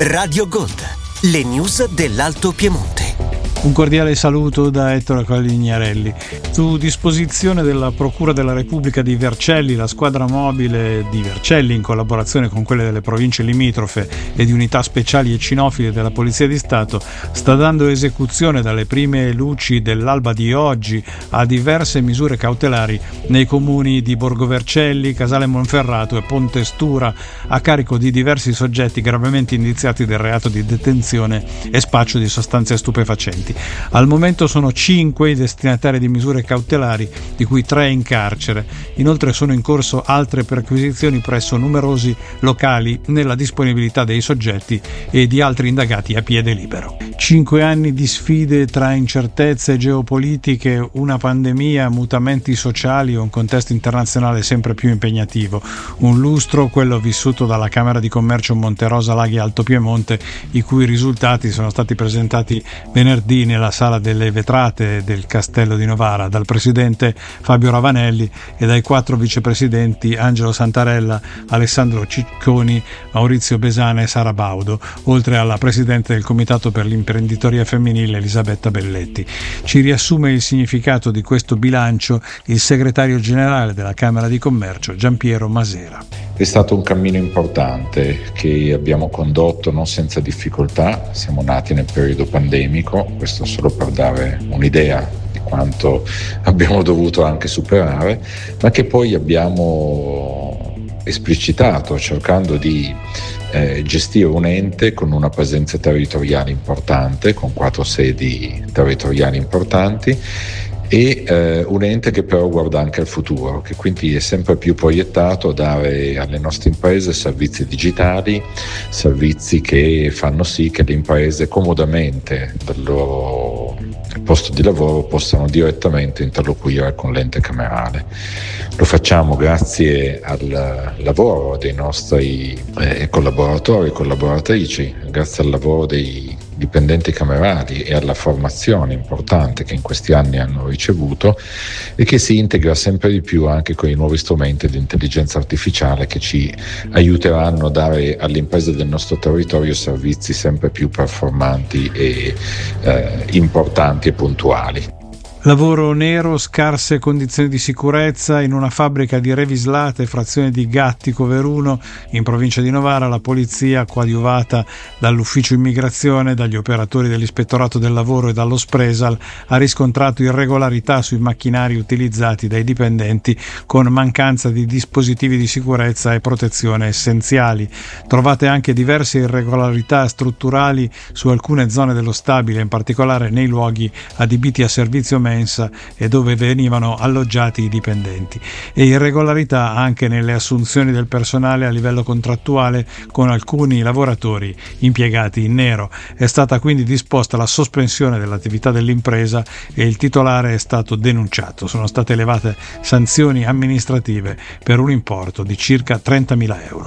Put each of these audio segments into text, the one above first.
Radio Gold, le news dell'Alto Piemonte. Un cordiale saluto da Ettore Calignarelli. Su disposizione della Procura della Repubblica di Vercelli, la squadra mobile di Vercelli, in collaborazione con quelle delle province limitrofe e di unità speciali e cinofile della Polizia di Stato, sta dando esecuzione dalle prime luci dell'alba di oggi a diverse misure cautelari nei comuni di Borgo Vercelli, Casale Monferrato e Ponte Stura, a carico di diversi soggetti gravemente indiziati del reato di detenzione e spaccio di sostanze stupefacenti. Al momento sono 5 i destinatari di misure cautelari, di cui 3 in carcere. Inoltre sono in corso altre perquisizioni presso numerosi locali nella disponibilità dei soggetti e di altri indagati a piede libero. 5 anni di sfide tra incertezze geopolitiche, una pandemia, mutamenti sociali e un contesto internazionale sempre più impegnativo. Un lustro, quello vissuto dalla Camera di Commercio Monterosa Laghi Alto Piemonte, i cui risultati sono stati presentati venerdì nella Sala delle Vetrate del Castello di Novara dal presidente Fabio Ravanelli e dai 4 vicepresidenti Angelo Santarella, Alessandro Cicconi, Maurizio Besana e Sara Baudo, oltre alla presidente del Comitato per l'Imprenditoria Femminile Elisabetta Belletti. Ci riassume il significato di questo bilancio il segretario generale della Camera di Commercio Giampiero Masera. È stato un cammino importante che abbiamo condotto non senza difficoltà. Siamo nati nel periodo pandemico, questo solo per dare un'idea di quanto abbiamo dovuto anche superare, ma che poi abbiamo esplicitato cercando di gestire un ente con una presenza territoriale importante, con 4 sedi territoriali importanti, e un ente che però guarda anche al futuro, che quindi è sempre più proiettato a dare alle nostre imprese servizi digitali, servizi che fanno sì che le imprese comodamente dal loro posto di lavoro possano direttamente interloquire con l'ente camerale. Lo facciamo grazie al lavoro dei nostri collaboratori e collaboratrici, grazie al lavoro dei dipendenti camerali e alla formazione importante che in questi anni hanno ricevuto e che si integra sempre di più anche con i nuovi strumenti di intelligenza artificiale che ci aiuteranno a dare alle imprese del nostro territorio servizi sempre più performanti e importanti e puntuali. Lavoro nero, scarse condizioni di sicurezza in una fabbrica di Revislate, frazione di Gattico Veruno, in provincia di Novara. La polizia, coadiuvata dall'ufficio immigrazione, dagli operatori dell'ispettorato del lavoro e dallo Spresal, ha riscontrato irregolarità sui macchinari utilizzati dai dipendenti con mancanza di dispositivi di sicurezza e protezione essenziali. Trovate anche diverse irregolarità strutturali su alcune zone dello stabile, in particolare nei luoghi adibiti a servizio mensa e dove venivano alloggiati i dipendenti, e irregolarità anche nelle assunzioni del personale a livello contrattuale con alcuni lavoratori impiegati in nero. È stata quindi disposta la sospensione dell'attività dell'impresa e il titolare è stato denunciato. Sono state elevate sanzioni amministrative per un importo di circa 30.000 euro.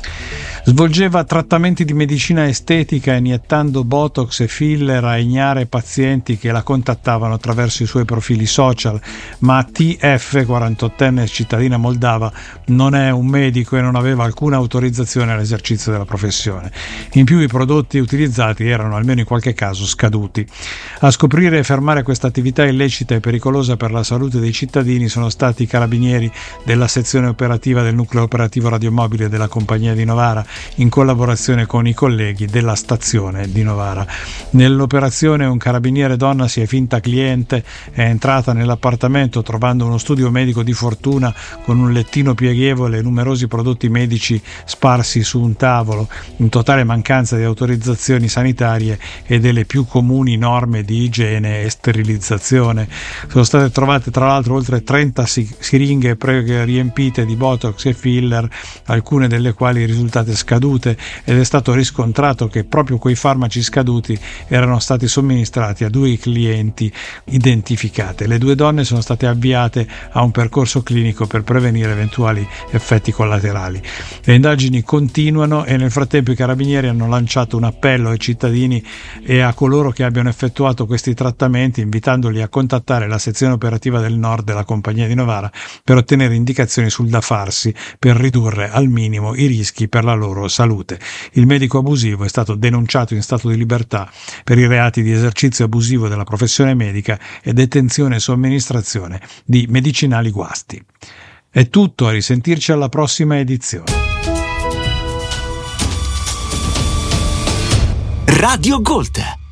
Svolgeva trattamenti di medicina estetica iniettando botox e filler a ignare pazienti che la contattavano attraverso i suoi profili social, ma TF, 48enne cittadina moldava, non è un medico e non aveva alcuna autorizzazione all'esercizio della professione. In più i prodotti utilizzati erano almeno in qualche caso scaduti. A scoprire e fermare questa attività illecita e pericolosa per la salute dei cittadini sono stati i carabinieri della sezione operativa del nucleo operativo radiomobile della Compagnia di Novara, in collaborazione con i colleghi della stazione di Novara. Nell'operazione un carabiniere donna si è finta cliente, è entrata nell'appartamento trovando uno studio medico di fortuna con un lettino pieghevole e numerosi prodotti medici sparsi su un tavolo, in totale mancanza di autorizzazioni sanitarie e delle più comuni norme di igiene e sterilizzazione. Sono state trovate tra l'altro oltre 30 siringhe riempite di botox e filler, alcune delle quali risultate scadute, ed è stato riscontrato che proprio quei farmaci scaduti erano stati somministrati a 2 clienti identificate. Le 2 donne sono state avviate a un percorso clinico per prevenire eventuali effetti collaterali. Le indagini continuano e nel frattempo i carabinieri hanno lanciato un appello ai cittadini e a coloro che abbiano effettuato questi trattamenti, invitandoli a contattare la sezione operativa del Nord della Compagnia di Novara per ottenere indicazioni sul da farsi per ridurre al minimo i rischi per la loro loro salute. Il medico abusivo è stato denunciato in stato di libertà per i reati di esercizio abusivo della professione medica e detenzione e somministrazione di medicinali guasti. È tutto, a risentirci alla prossima edizione. Radio Gold.